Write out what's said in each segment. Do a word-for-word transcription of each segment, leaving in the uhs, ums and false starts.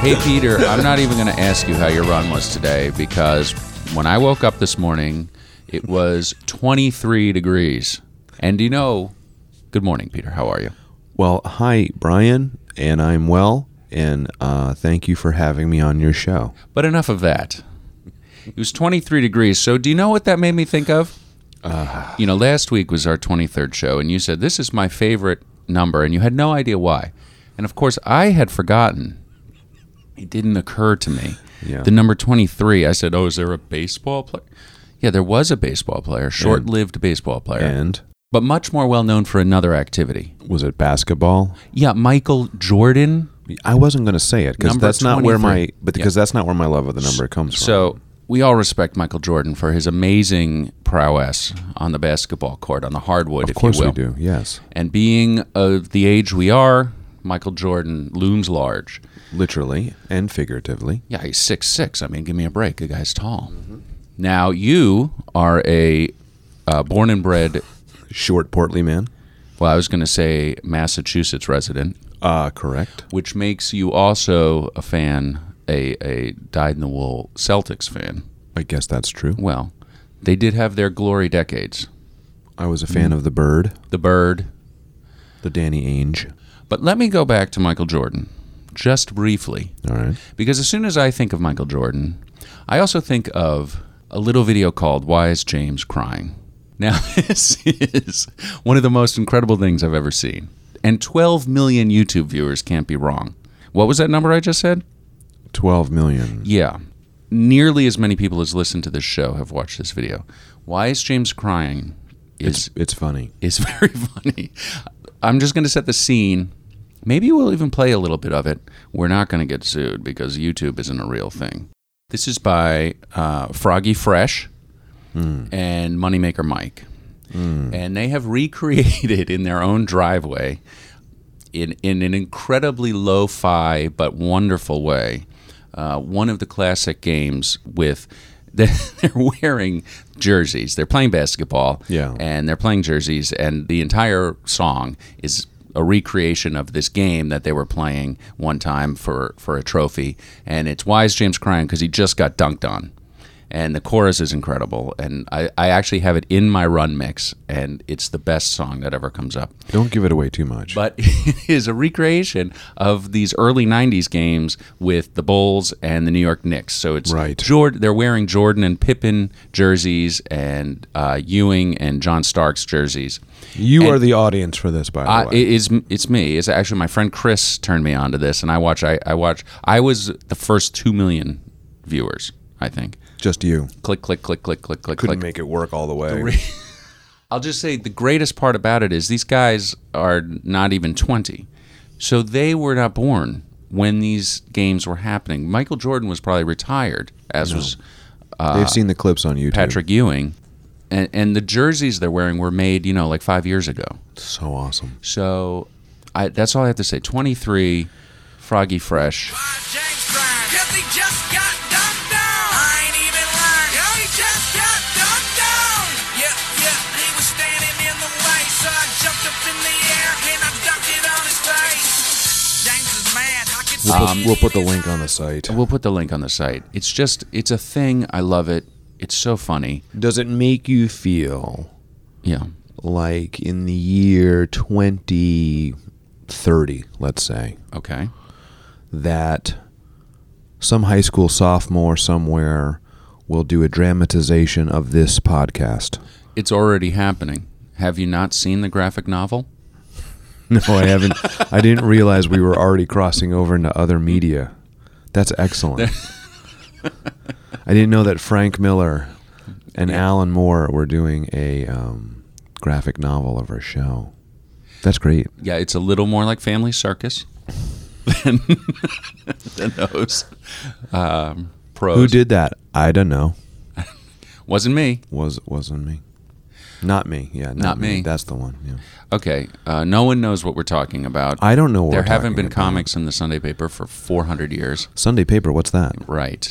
Hey, Peter, I'm not even going to ask you how your run was today because when I woke up this morning, it was twenty-three degrees. And do you know, good morning, Peter. How are you? Well, hi, Brian, and I'm well, and uh, thank you for having me on your show. But enough of that. It was twenty-three degrees. So do you know what that made me think of? Uh, you know, last week was our twenty-third show, and you said, this is my favorite number, and you had no idea why. And, of course, I had forgotten. It didn't occur to me. Yeah. The number twenty-three, I said, oh, is there a baseball player? Yeah, there was a baseball player, short-lived and, baseball player. And? But much more well-known for another activity. Was it basketball? Yeah, Michael Jordan. I wasn't going to say it, because that's not where my, but because yeah. that's not where my love of the number comes from. So we all respect Michael Jordan for his amazing prowess on the basketball court, on the hardwood, if you will. Of course we do, yes. And being of the age we are, Michael Jordan looms large. Literally and figuratively. Yeah, he's six six. I mean, give me a break. The guy's tall. Mm-hmm. Now, you are a uh, born and bred... Short, portly man. Well, I was going to say Massachusetts resident. Uh, correct. Which makes you also a fan, a, a dyed-in-the-wool Celtics fan. I guess that's true. Well, they did have their glory decades. I was a fan mm. of the Bird. The Bird. The Danny Ainge. But let me go back to Michael Jordan, just briefly. All right. Because as soon as I think of Michael Jordan, I also think of a little video called Why is James Crying? Now, this is one of the most incredible things I've ever seen. And twelve million YouTube viewers can't be wrong. What was that number I just said? twelve million. Yeah. Nearly as many people as listen to this show have watched this video. Why is James Crying? Is, it's, it's funny. It's very funny. I'm just going to set the scene. Maybe we'll even play a little bit of it. We're not going to get sued because YouTube isn't a real thing. This is by uh, Froggy Fresh. Mm. And Moneymaker Mike. Mm. And they have recreated in their own driveway, in, in an incredibly lo-fi but wonderful way, uh, one of the classic games with, they're wearing jerseys. They're playing basketball, yeah. and they're playing jerseys, and the entire song is a recreation of this game that they were playing one time for, for a trophy. And it's Why is James Crying? Because he just got dunked on. And the chorus is incredible, and I, I actually have it in my run mix, and it's the best song that ever comes up. Don't give it away too much. But it is a recreation of these early nineties games with the Bulls and the New York Knicks. So it's right. Jordan. They're wearing Jordan and Pippen jerseys and uh, Ewing and John Starks jerseys. You and are the audience for this, by the uh, way. It is, it's me. It's actually my friend Chris turned me on to this, and I watch. I, I watch. I was the first two million viewers, I think. Just you. Click, click, click, click, click, click, Couldn't click. make it work all the way. The re- I'll just say the greatest part about it is these guys are not even twenty. So they were not born when these games were happening. Michael Jordan was probably retired, as no. was uh, They've seen the clips on YouTube. Patrick Ewing. And, and the jerseys they're wearing were made, you know, like five years ago. So awesome. So I, that's all I have to say. twenty-three, Froggy Fresh. James Crying, 'cause he just got dunked down. I ain't even lying, yo, he just got dunked down. Yeah, yeah, he was standing in the way, so I jumped up in the air and I dunked it on his face. James is mad, I can see We'll, Um, put, we'll put the link on the site. We'll put the link on the site. It's just, it's a thing. I love it. It's so funny. Does it make you feel Yeah. like in the year twenty thirty, let's say, Okay. that some high school sophomore somewhere will do a dramatization of this podcast? It's already happening. Have you not seen the graphic novel? No, I haven't. I didn't realize we were already crossing over into other media. That's excellent. I didn't know that Frank Miller and yeah. Alan Moore were doing a um, graphic novel of our show. That's great. Yeah, it's a little more like Family Circus than, than those um, pros. Who did that? I don't know. Wasn't me. Was wasn't me. Not me. Yeah, not, not me. me. That's the one. Yeah. Okay. Uh, no one knows what we're talking about. I don't know what there we're haven't talking been about. comics in the Sunday paper for four hundred years. Sunday paper. What's that? Right.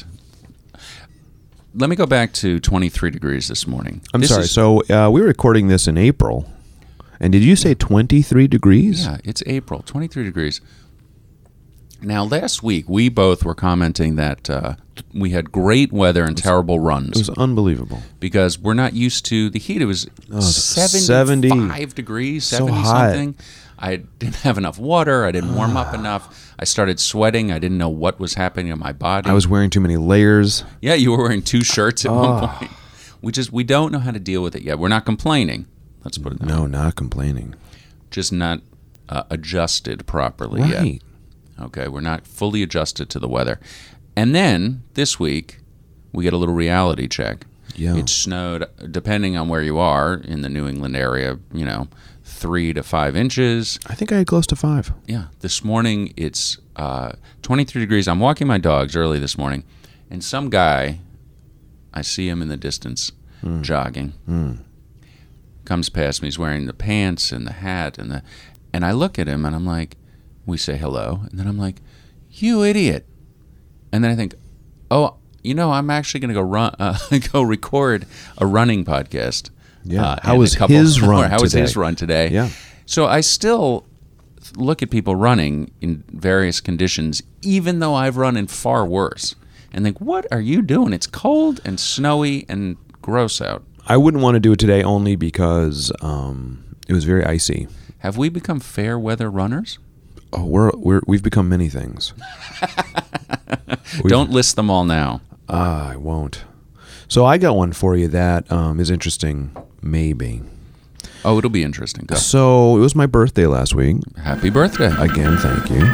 Let me go back to twenty-three degrees this morning. I'm this sorry. Is, so uh, we're recording this in April. And did you say twenty-three degrees? Yeah, it's April. twenty-three degrees. Now, last week, we both were commenting that uh, we had great weather and terrible runs. It was unbelievable. Because we're not used to the heat. It was Oh, seventy-five seventy. degrees, So seventy hot. something. I didn't have enough water. I didn't warm up enough. I started sweating. I didn't know what was happening in my body. I was wearing too many layers. Yeah, you were wearing two shirts at Oh. one point. We just we don't know how to deal with it yet. We're not complaining. Let's put it that way. No, not complaining. Just not uh, adjusted properly Right. yet. Okay, we're not fully adjusted to the weather. And then this week, we get a little reality check. Yeah. It snowed, depending on where you are in the New England area, you know, three to five inches. I think I had close to five. Yeah, this morning it's uh, twenty-three degrees. I'm walking my dogs early this morning, and some guy, I see him in the distance Mm. jogging, Mm. comes past me. He's wearing the pants and the hat, and the, and I look at him and I'm like, we say hello, and then I'm like, you idiot. And then I think, oh, you know, I'm actually going to go run, uh, go record a running podcast. Yeah. Uh, How in was a couple- his run or How was today? his run today? Yeah. So I still look at people running in various conditions, even though I've run in far worse, and think, what are you doing? It's cold and snowy and gross out. I wouldn't want to do it today only because um, it was very icy. Have we become fair weather runners? Oh, we're, we're we've become many things. We've- Don't list them all now. Ah, I won't. So I got one for you that um, is interesting, maybe. Oh, it'll be interesting. Go. So it was my birthday last week. Happy birthday. Again, thank you.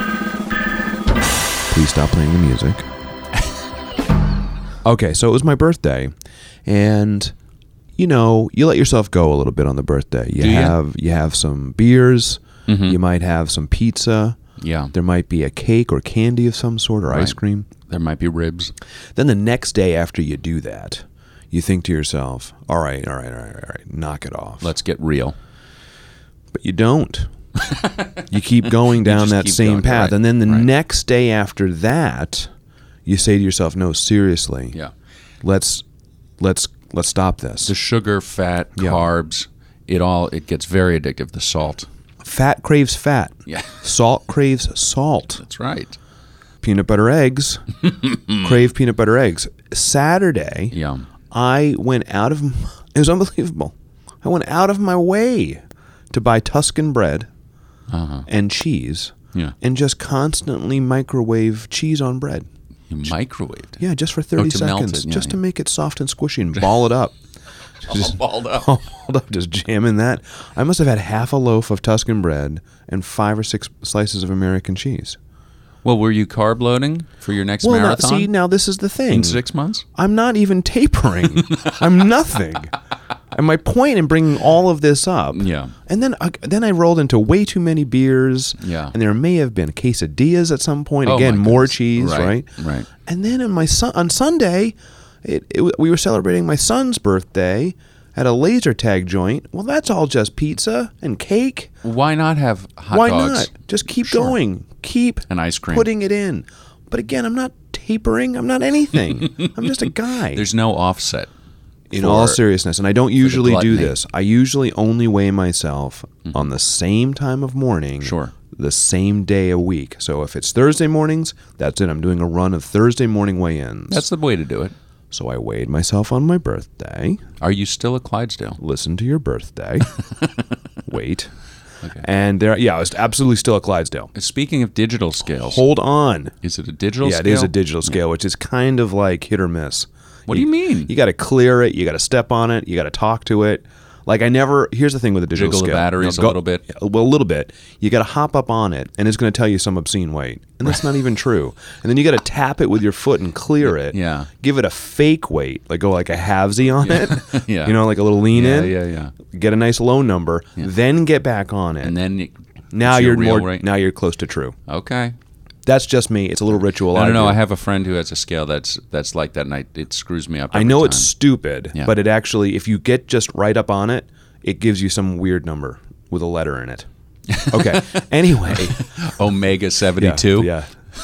Please stop playing the music. Okay, so it was my birthday, and you know, you let yourself go a little bit on the birthday. You Do ya? have you have some beers. Mhm. You might have some pizza. Yeah. There might be a cake or candy of some sort or ice Right. cream. There might be ribs. Then the next day after you do that, you think to yourself, all right, all right, all right, all right, knock it off. Let's get real. But you don't. You keep going down just that keep same going, path. right, And then the right. next day after that, you say to yourself, no, seriously, Yeah. let's let's let's stop this. The sugar, fat, Yeah. carbs, it all, it gets very addictive. The salt. Fat craves fat. Yeah. Salt craves salt. That's right. Peanut butter eggs crave peanut butter eggs. Saturday, Yeah. I went out of, it was unbelievable. I went out of my way to buy Tuscan bread Uh-huh. and cheese Yeah. and just constantly microwave cheese on bread. You microwaved it. Yeah, just for thirty to melt seconds, it, yeah, just to yeah. make it soft and squishy and ball it up. All balled up. Hold up, just jamming that. I must have had half a loaf of Tuscan bread and five or six slices of American cheese. Well, were you carb loading for your next Well, now, marathon? see, now this is the thing. in six months? I'm not even tapering. I'm nothing. And my point in bringing all of this up, Yeah. and then uh, then I rolled into way too many beers, Yeah. and there may have been quesadillas at some point. Oh, Again, my more goodness. cheese, Right, right? right. And then on my son on Sunday, it, it, w- we were celebrating my son's birthday at a laser tag joint. Well, that's all just pizza and cake. Why not have hot Why dogs not? Just keep Sure. going. Keep and ice cream? putting it in. But again, I'm not tapering. I'm not anything. I'm just a guy. There's no offset. In for- all seriousness, and I don't usually do gluttony. this. I usually only weigh myself on the same time of morning. Sure. The same day a week. So if it's Thursday mornings, that's it. I'm doing a run of Thursday morning weigh-ins. That's the way to do it. So I weighed myself on my birthday. Are you still a Clydesdale? Listen to your birthday. Wait. Okay. And there, yeah, I was absolutely still a Clydesdale. Speaking of digital scales, Hold on. is it a digital Yeah, scale? it is a digital scale, which is kind of like hit or miss. What do you mean? You got to clear it. You got to step on it. You got to talk to it. Like I never. Here's the thing with a digital Jiggle the scale. batteries a go- little bit? Yeah, well, a little bit. You got to hop up on it, and it's going to tell you some obscene weight, and that's not even true. And then you got to tap it with your foot and clear it. Yeah. Give it a fake weight, like go like a halvesy on it. Yeah. You know, like a little lean Yeah, in. yeah, yeah. Get a nice low number, then get back on it. And then it, now it's your you're real more. rate? Now you're close to true. Okay. That's just me. It's a little ritual. I don't know. do. I have a friend who has a scale that's that's like that, and I, it screws me up. I every know time. it's stupid, Yeah. but it actually, if you get just right up on it, it gives you some weird number with a letter in it. Okay. Anyway, Omega yeah, seventy-two. yeah.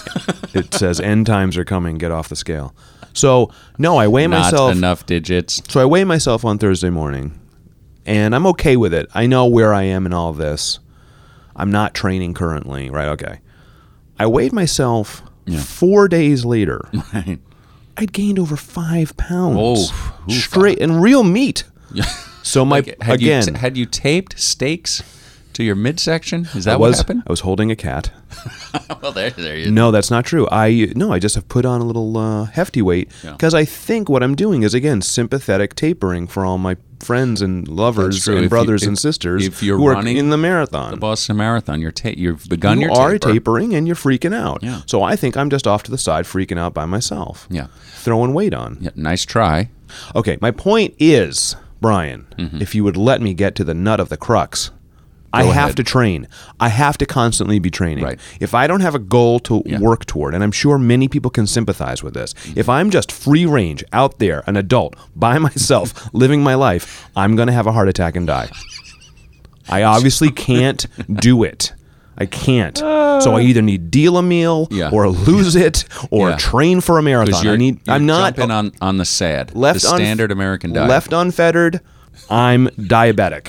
It says end times are coming. Get off the scale. So no, I weigh Not myself. enough digits. So I weigh myself on Thursday morning, and I'm okay with it. I know where I am in all of this. I'm not training currently, right? Okay. I weighed myself Yeah. four days later. Right. I'd gained over five pounds. Oh, oof. straight and real meat. So my Like, had again, you t- had you taped stakes to your midsection? Is that I what was happened? I was holding a cat. Well, there, there you. No, that's not true. I no, I just have put on a little uh, hefty weight Yeah. because I think what I'm doing is again sympathetic tapering for all my friends and lovers That's true. and If you- brothers if- and sisters if you're who are running in the marathon. The Boston Marathon. You're ta- you've begun you your are taper. tapering and you're freaking out. Yeah. So I think I'm just off to the side freaking out by myself. Yeah. Throwing weight on. Yeah. Nice try. Okay, my point is, Brian, Mm-hmm. if you would let me get to the nut of the crux, I Go have ahead. to train. I have to constantly be training. Right. If I don't have a goal to Yeah. work toward, and I'm sure many people can sympathize with this, Mm-hmm. if I'm just free range out there, an adult, by myself, living my life, I'm going to have a heart attack and die. I obviously can't do it. I can't. So I either need deal a meal Yeah. or lose it or Yeah. train for a Because marathon. you're, I need. you're I'm not jumping on, on the sad, left the unf- standard American diet. Left unfettered, I'm diabetic.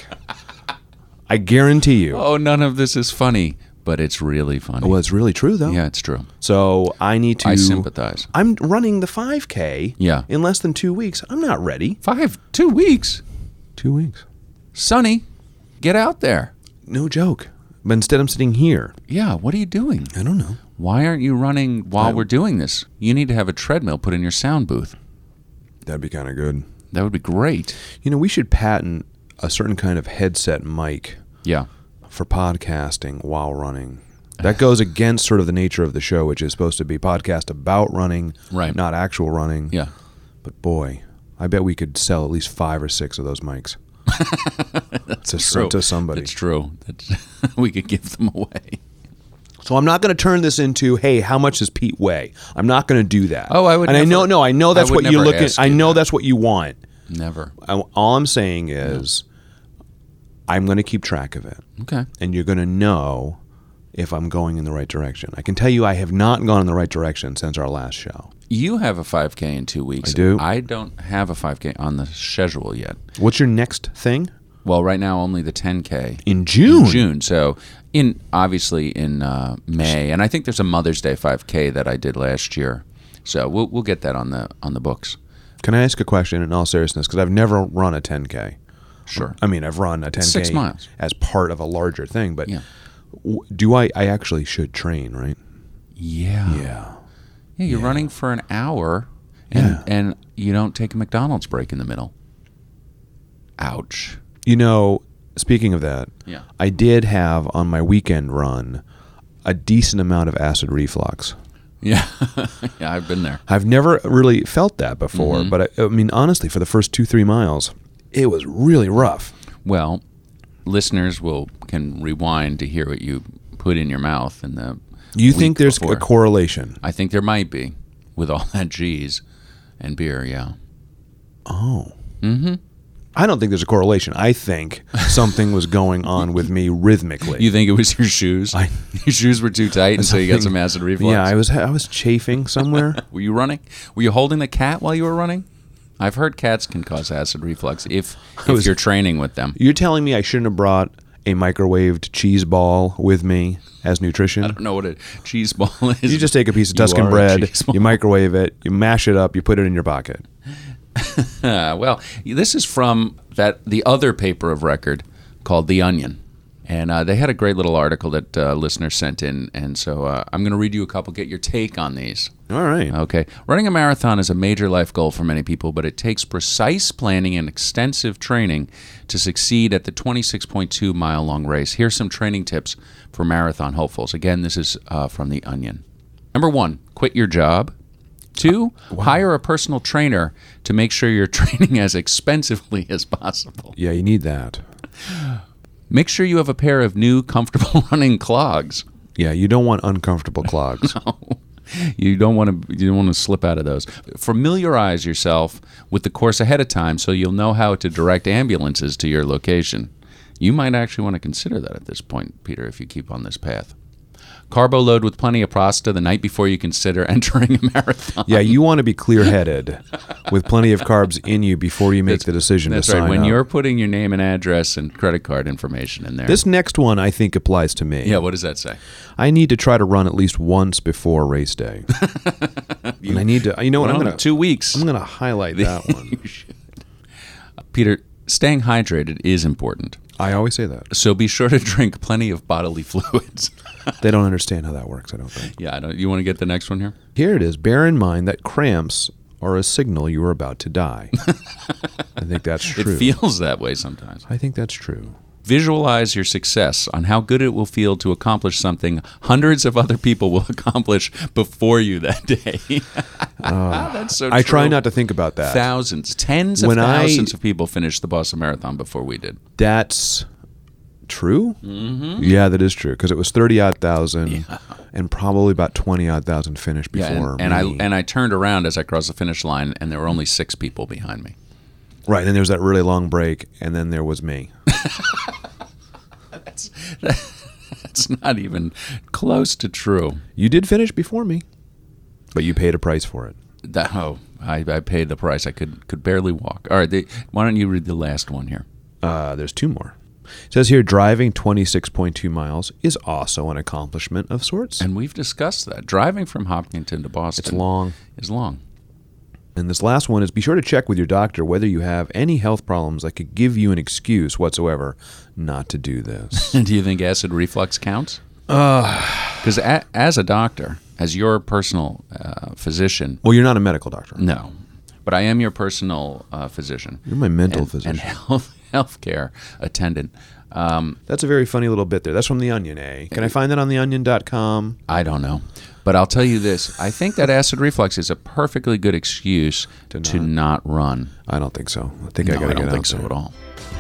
I guarantee you. Oh, none of this is funny, but it's really funny. Well, it's really true though. Yeah, it's true. So I need to. I sympathize. I'm running the five K. Yeah. In less than two weeks. I'm not ready. Five, two weeks. Two weeks. Sonny, get out there. No joke. But instead, I'm sitting here. Yeah, what are you doing? I don't know. Why aren't you running while I- we're doing this? You need to have a treadmill put in your sound booth. That'd be kind of good. That would be great. You know, we should patent a certain kind of headset mic Yeah. for podcasting while running. That goes against sort of the nature of the show, which is supposed to be podcast about running, Right. not actual running. Yeah. But boy, I bet we could sell at least five or six of those mics to, True. to somebody. It's true. That's, we could give them away. So I'm not going to turn this into, hey, how much does Pete weigh? I'm not going to do that. Oh, I would And I never- know, no, I know that's I would what you're never looking. ask I you know that. that's what you want. Never. I, all I'm saying is, I'm going to keep track of it, Okay. and you're going to know if I'm going in the right direction. I can tell you, I have not gone in the right direction since our last show. You have a five K in two weeks. I do. I don't have a five K on the schedule yet. What's your next thing? Well, right now only the ten K. In June. In June. So in obviously in uh, May, and I think there's a Mother's Day five K that I did last year. So we'll we'll get that on the on the books. Can I ask a question in all seriousness? Because I've never run a ten K. Sure. I mean, I've run a ten K Six miles. as part of a larger thing, but Yeah. w- do I? I actually should train, right? Yeah. Yeah. Yeah, you're running for an hour, and Yeah. and you don't take a McDonald's break in the middle. Ouch. You know, speaking of that, Yeah. I did have on my weekend run a decent amount of acid reflux. Yeah. Yeah, I've been there. I've never really felt that before, Mm-hmm. but I, I mean, honestly, for the first two, three miles, it was really rough. Well, listeners will can rewind to hear what you put in your mouth in the. You week think there's before. a correlation? I think there might be with all that cheese and beer. Yeah. Oh. Mm-hmm. I don't think there's a correlation. I think something was going on with me rhythmically. You think it was your shoes? I- your shoes were too tight, and so you got some acid reflux. Yeah, I was I was chafing somewhere. Were you running? Were you holding the cat while you were running? I've heard cats can cause acid reflux if if was- you're training with them. You're telling me I shouldn't have brought a microwaved cheese ball with me as nutrition? I don't know what a cheese ball is. You just take a piece of You Tuscan are a bread, cheese ball. you microwave it, you mash it up, you put it in your pocket. Uh, well, this is from that the other paper of record called The Onion, and uh, they had a great little article that uh, listeners sent in, and so uh, I'm going to read you a couple. Get your take on these. All right. Okay. Running a marathon is a major life goal for many people, but it takes precise planning and extensive training to succeed at the twenty-six point two mile long race. Here's some training tips for marathon hopefuls. Again, this is uh, from The Onion. Number one, quit your job. Two, hire a personal trainer to make sure you're training as expensively as possible. Yeah, you need that. Make sure you have a pair of new, comfortable running clogs. Yeah, you don't want uncomfortable clogs. You don't want to. You don't want to slip out of those. Familiarize yourself with the course ahead of time, so you'll know how to direct ambulances to your location. You might actually want to consider that at this point, Peter, if you keep on this path. Carbo load with plenty of pasta the night before you consider entering a marathon. Yeah, you want to be clear-headed with plenty of carbs in you before you make That's- the decision That's to sign right. When up. you're putting your name and address and credit card information in there. This next one, I think, applies to me. yeah, what does that say? I need to try to run at least once before race day. and I need to. You know what? Well, I'm gonna two weeks. I'm gonna highlight that one. You should. Peter, staying hydrated is important. I always say that. So be sure to drink plenty of bodily fluids. They don't understand how that works. I don't think. yeah, I don't, you want to get the next one here? Here it is. Bear in mind that cramps are a signal you are about to die. I think that's true. It feels that way sometimes. I think that's true. Visualize your success on how good it will feel to accomplish something hundreds of other people will accomplish before you that day. That's so I true. try not to think about that. Thousands, tens of When I- thousands of people finished the Boston Marathon before we did. That's true. Mm-hmm. Yeah, that is true because it was thirty odd thousand, and probably about twenty odd thousand finished Yeah, before. and, and I me. and I turned around as I crossed the finish line, and there were only six people behind me. right. Then there was that really long break, and then there was me. That's that's not even close to true. You did finish before me, but you paid a price for it. That, oh, I, I paid the price. I could could barely walk. All right, the, why don't you read the last one here? Uh, there's two more. It says here, driving twenty-six point two miles is also an accomplishment of sorts. And we've discussed that. Driving from Hopkinton to Boston It's long. is long. And this last one is be sure to check with your doctor whether you have any health problems that could give you an excuse whatsoever not to do this. Do you think acid reflux counts? Because uh, as a doctor, as your personal uh, physician, Well, you're not a medical doctor. no, but I am your personal uh, physician. You're my mental and, physician. and health healthcare attendant. Um, That's a very funny little bit there. That's from The Onion, eh? Can I find that on the onion dot com? I don't know, but I'll tell you this: I think that acid reflux is a perfectly good excuse to To not, not. run. I don't think so. I think No, I got to I don't get think out so there. at all.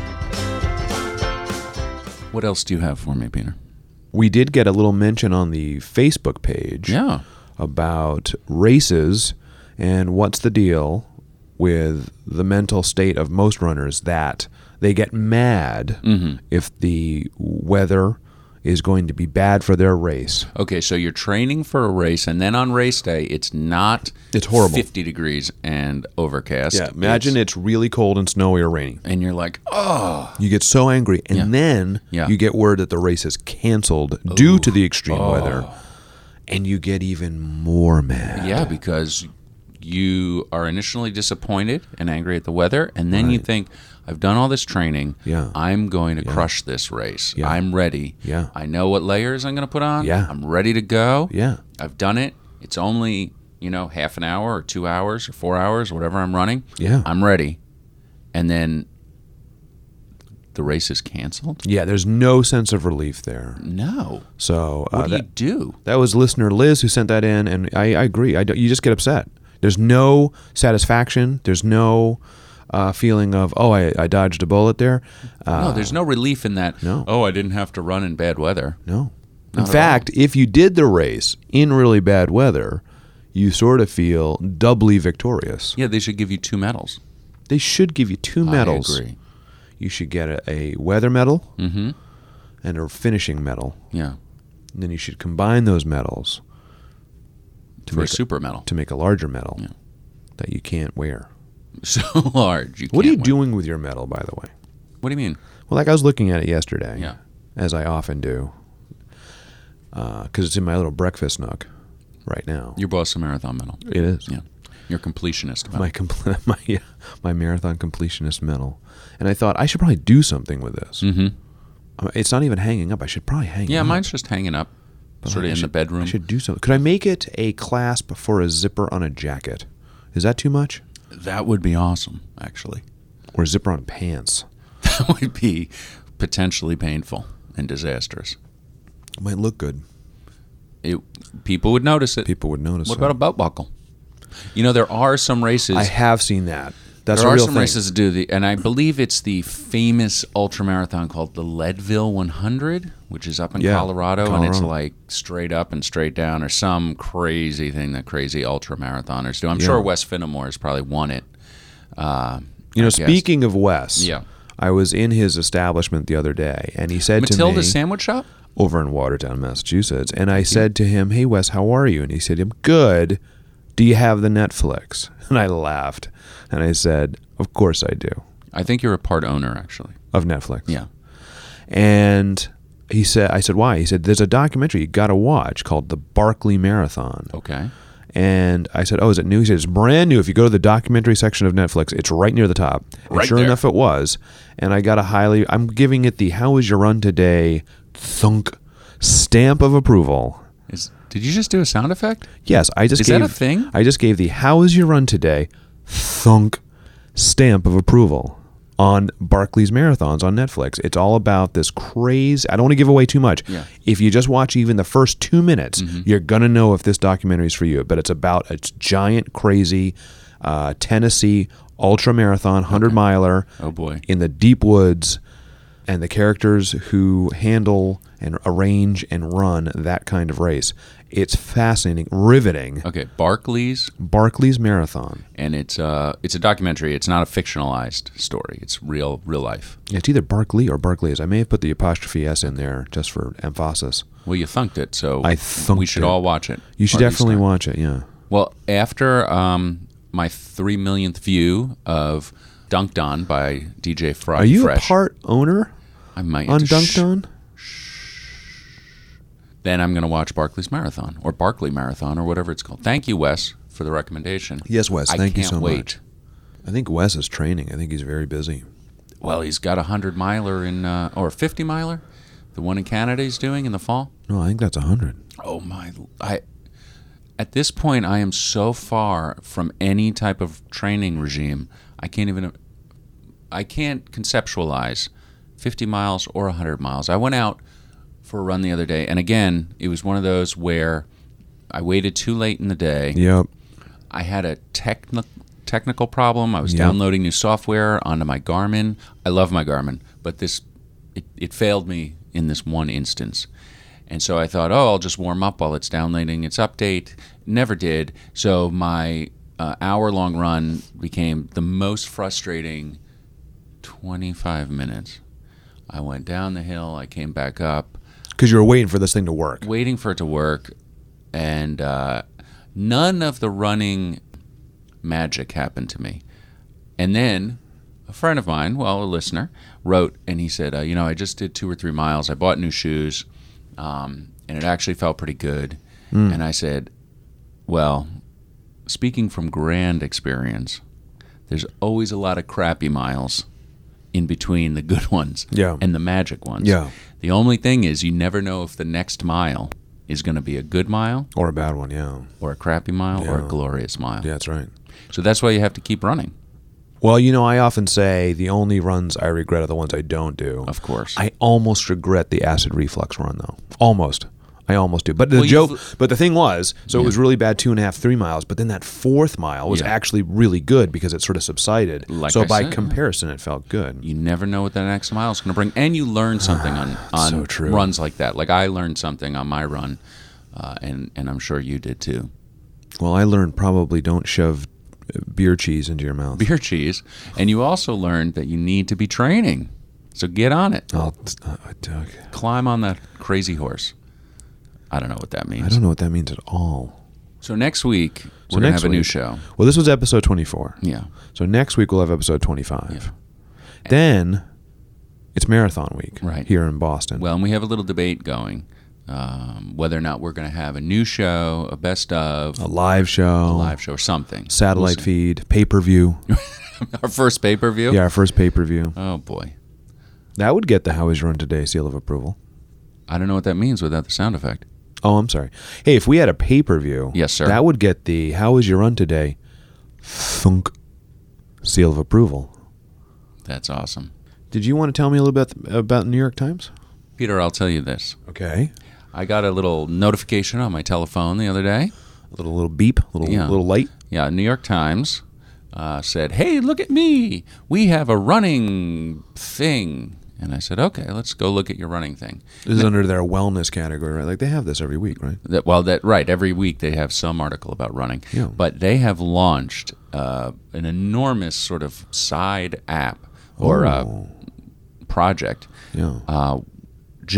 What else do you have for me, Peter? We did get a little mention on the Facebook page Yeah. about races and what's the deal with the mental state of most runners that they get mad Mm-hmm. if the weather is going to be bad for their race. Okay, so you're training for a race, and then on race day, it's not It's horrible. fifty degrees and overcast. Yeah, imagine It's- it's really cold and snowy or rainy. and you're like, oh, You get so angry, and Yeah. then Yeah. you get word that the race is canceled due to the extreme weather, and you get even more mad. yeah, because you are initially disappointed and angry at the weather, and then you think, I've done all this training. Yeah. I'm going to crush this race. Yeah. I'm ready. Yeah. I know what layers I'm going to put on. Yeah. I'm ready to go. Yeah. I've done it. It's only, you know, half an hour or two hours or four hours, or whatever I'm running. Yeah. I'm ready. And then the race is canceled? Yeah, there's no sense of relief there. No. So uh, What do that, you do? that was listener Liz who sent that in, and I, I agree. I don't- you just get upset. There's no satisfaction. There's no uh, feeling of, oh, I, I dodged a bullet there. Uh, no, there's no relief in that. no. Oh, I didn't have to run in bad weather. No. Not In at fact, if you did the race in really bad weather, you sort of feel doubly victorious. Yeah, they should give you two medals. They should give you two medals. I agree. You should get a, a weather medal Mm-hmm. and a finishing medal. Yeah. And then you should combine those medals to For a make super medal. to make a larger medal Yeah. that you can't wear. So large. You What are you can't win. doing with your medal, by the way? What do you mean? Well, like I was looking at it yesterday, Yeah. as I often do, because it's in my little breakfast nook right now. Your Boston Marathon medal. It is. Yeah. Your completionist medal. My compl- my yeah, my marathon completionist medal, and I thought I should probably do something with this. Mm-hmm. Uh, It's not even hanging up. I should probably hang it Yeah, up. mine's just hanging up, But sort I of in should- the bedroom. I should do something. Could I make it a clasp for a zipper on a jacket? Is that too much? That would be awesome, actually. Or a zipper on pants? That would be potentially painful and disastrous. It might look good. It, people would notice it. People would notice. What it. about a belt buckle? You know, there are some races. I have seen that. That's there a are real some thing. races that do the, and I believe it's the famous ultramarathon called the Leadville one hundred, which is up in Yeah, Colorado, and it's Colorado. like straight up and straight down, or some crazy thing that crazy ultramarathoners do. I'm Yeah. sure Wes Finnemore has probably won it. Uh, You know, I guess. speaking of Wes, Yeah. I was in his establishment the other day, and he said to Matilda me, Sandwich Shop. over in Watertown, Massachusetts. And I said to him, "Hey, Wes, how are you?" And he said, "I'm good. Do you have the Netflix?" And I laughed. And I said, "Of course I do." I think you're a part owner, actually. Of Netflix. Yeah. And he said, I said, "Why?" He said, "There's a documentary you got to watch called the Barkley Marathon." Okay. And I said, "Oh, is it new?" He said, "It's brand new. If you go to the documentary section of Netflix, it's right near the top." And Right sure there. enough, it was. And I got a highly, I'm giving it the "How was your run today?" thunk stamp of approval. Is did you just do a sound effect? Yes, I just Is gave, that a thing? I just gave the "How was your run today?" thunk stamp of approval on Barkley's Marathons on Netflix. It's all about this crazy, I don't want to give away too much. Yeah. If you just watch even the first two minutes, Mm-hmm. you're going to know if this documentary is for you. But it's about a giant, crazy uh, Tennessee ultra marathon, hundred miler Oh, boy. in the deep woods, and the characters who handle and arrange and run that kind of race. It's fascinating, riveting. Okay, Barclays, Barkley's Marathon. and it's uh it's a documentary. It's not a fictionalized story. It's real real life. It's either Barkley or Barclays. I may have put the apostrophe S in there just for emphasis. Well, you thunked it, so I thunked we should it. all watch it. You should Or at least definitely I- watch it, yeah. Well, after um my three millionth view of Dunked On by D J Frog Are you Fresh, a part owner I might on have to sh- Dunked On? Then I'm going to watch Barclays Marathon or Barkley Marathon or whatever it's called. Thank you, Wes, for the recommendation. Yes, Wes, I thank you can't so wait. much. I think Wes is training. I think he's very busy. Well, he's got a hundred miler in uh, or a fifty miler, the one in Canada he's doing in the fall. No, I think that's one hundred. Oh my! I at this point I am so far from any type of training regime. I can't even. I can't conceptualize fifty miles or one hundred miles. I went out for a run the other day, and again, it was one of those where I waited too late in the day. Yep. I had a techni- technical problem. I was Yep. downloading new software onto my Garmin. I love my Garmin, but this it, it failed me in this one instance. And so I thought, oh, I'll just warm up while it's downloading its update. Never did. So my uh, hour-long run became the most frustrating twenty-five minutes. I went down the hill. I came back up, Because you were waiting for this thing to work. waiting for it to work, and uh, none of the running magic happened to me. And then a friend of mine, well, a listener, wrote, and he said, uh, you know, I just did two or three miles. I bought new shoes, um, and it actually felt pretty good. And I said, well, speaking from grand experience, there's always a lot of crappy miles in between the good ones Yeah. and the magic ones. Yeah. The only thing is you never know if the next mile is going to be a good mile Or a bad one, yeah. or a crappy mile or a Yeah. glorious mile. Yeah, that's right. So that's why you have to keep running, Well, you know, I often say the only runs I regret are the ones I don't do. of course. I almost regret the acid reflux run, though. Almost. I almost do. But the Well, you joke, fl- but the thing was, so Yeah. it was really bad two and a half, three miles. But then that fourth mile was Yeah. actually really good because it sort of subsided. Like so I by said, yeah. comparison, it felt good. You never know what the next mile is going to bring. And you learn something on, on So true. runs like that. Like I learned something on my run, uh, and, and I'm sure you did too. Well, I learned probably don't shove uh, beer cheese into your mouth. Beer cheese. And you also learned that you need to be training. So get on it. Oh, it's not- okay. Climb on that crazy horse. I don't know what that means. I don't know what that means at all. So next week, So we're going to next have a new week- show. Well, this was episode twenty-four. Yeah. So next week we'll have episode twenty-five. Yeah. Then it's marathon week Right. here in Boston. Well, and we have a little debate going um, whether or not we're going to have a new show, a best of, a live show, a live show, or something. satellite We'll feed, pay-per-view. see. Our first pay per view? Yeah, our first pay-per-view. Oh, boy. That would get the How Is Your Run Today seal of approval. I don't know what that means without the sound effect. Oh, I'm sorry. Hey, if we had a pay-per-view, Yes, sir. that would get the How Is Your Run Today thunk seal of approval. That's awesome. Did you want to tell me a little bit about the New York Times? Peter, I'll tell you this. Okay. I got a little notification on my telephone the other day. A little little beep, a little Yeah. little light. Yeah, New York Times uh, said, hey, look at me. We have a running thing. And I said, okay, let's go look at your running thing. This is under their wellness category, right? Like they have this every week, right? That, well, that right. Every week they have some article about running. Yeah. But they have launched uh, an enormous sort of side app or uh, Oh. project Yeah. uh, just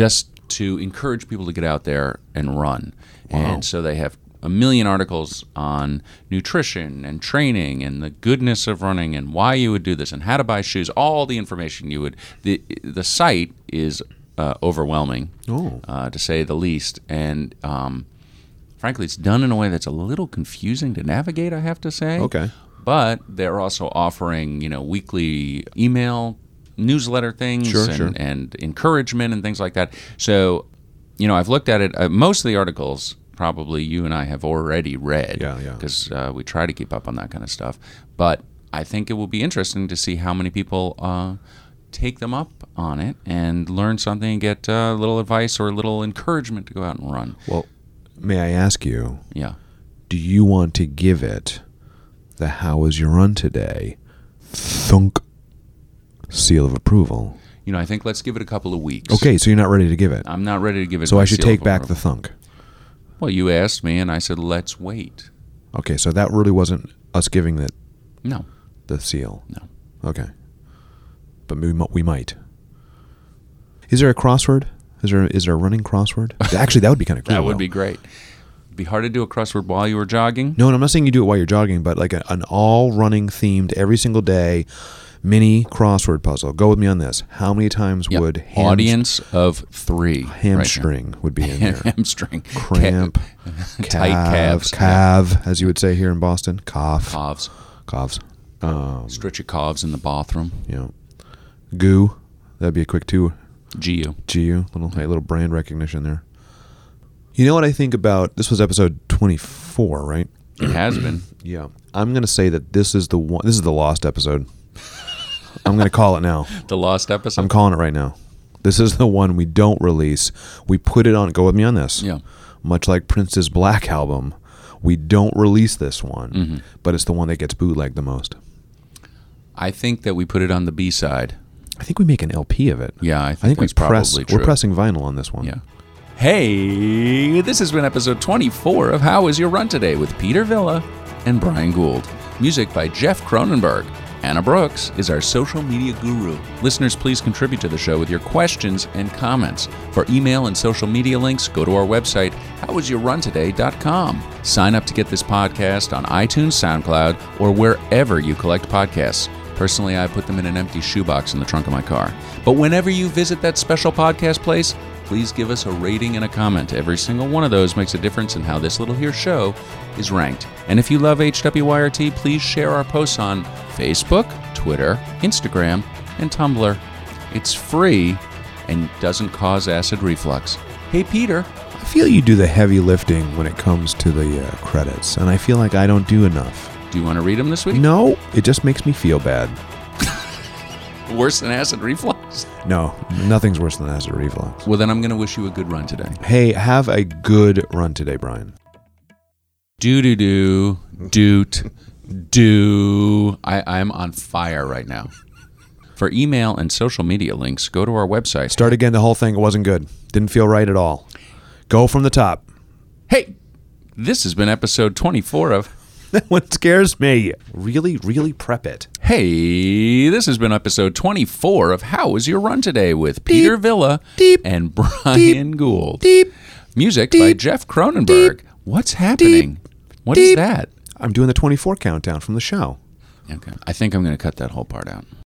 to encourage people to get out there and run. Wow. And so they have a million articles on nutrition and training and the goodness of running and why you would do this and how to buy shoes, all the information you would. The, the site is uh, overwhelming, Oh. uh, to say the least. And um, frankly, it's done in a way that's a little confusing to navigate, I have to say. Okay. But they're also offering, you know, weekly email newsletter things Sure, and, sure. and encouragement and things like that. So, you know, I've looked at it. Uh, most of the articles probably you and I have already read. Yeah, yeah. Because uh, we try to keep up on that kind of stuff. But I think it will be interesting to see how many people uh, take them up on it and learn something and get uh, a little advice or a little encouragement to go out and run. Well, may I ask you, Yeah. do you want to give it the How Was Your Run Today thunk seal of approval? You know, I think let's give it a couple of weeks. Okay, so you're not ready to give it. I'm not ready to give it. So my I should seal take of back approval. the thunk. Well, you asked me, and I said, let's wait. Okay, so that really wasn't us giving it No, the seal. no. Okay. But we, mi- we might. Is there a crossword? Is there is there a running crossword? Actually, that would be kind of cool. That would though. be great. It'd be hard to do a crossword while you were jogging. No, and I'm not saying you do it while you're jogging, but like a, an all running themed every single day mini crossword puzzle. Go with me on this. How many times Yep. would ham- Audience of three. hamstring would be in Right there? hamstring. Cramp, Ca- tight calves. calf, as you would say here in Boston, cough, Calves. coughs. Um, Stretch your calves in the bathroom. you know, goo. That'd be a quick two. G U. G U, little hey, little brand recognition there. You know what I think about? This was episode twenty-four, right? It has been. Yeah. I'm gonna say that this is the one. This is the lost episode. I'm gonna call it now. The lost episode. I'm calling it right now. This is the one we don't release. We put it on. Go with me on this. Yeah. Much like Prince's Black Album, we don't release this one, Mm-hmm. but it's the one that gets bootlegged the most. I think that we put it on the B side. I think we make an L P of it. Yeah, I think, I think we that's press. probably true. We're pressing vinyl on this one. Yeah. Hey, this has been episode twenty-four of How Was Your Run Today with Peter Villa and Brian Gould. Music by Jeff Cronenberg. Anna Brooks is our social media guru. Listeners, please contribute to the show with your questions and comments. For email and social media links, go to our website, how was your run today dot com. Sign up to get this podcast on iTunes, SoundCloud, or wherever you collect podcasts. Personally, I put them in an empty shoebox in the trunk of my car. But whenever you visit that special podcast place, please give us a rating and a comment. Every single one of those makes a difference in how this little here show is ranked. And if you love H W Y R T, please share our posts on Facebook, Twitter, Instagram, and Tumblr. It's free and doesn't cause acid reflux. Hey, Peter. I feel you do the heavy lifting when it comes to the uh, credits, and I feel like I don't do enough. Do you want to read them this week? No, it just makes me feel bad. Worse than acid reflux? No, nothing's worse than acid reflux. Well, then I'm going to wish you a good run today. Hey, have a good run today, Brian. Do do do doot do. I I'm on fire right now. For email and social media links, go to our website. Start again the whole thing. It wasn't good. Didn't feel right at all. Go from the top. Hey, this has been episode twenty-four of. What scares me? Really, really prep it. Hey, this has been episode twenty-four of How Was Your Run Today with Peter Villa deep, and Brian Gould. Deep. Music by deep, Jeff Cronenberg. deep, What's happening? What is deep. that? I'm doing the twenty-four countdown from the show. Okay, I think I'm going to cut that whole part out.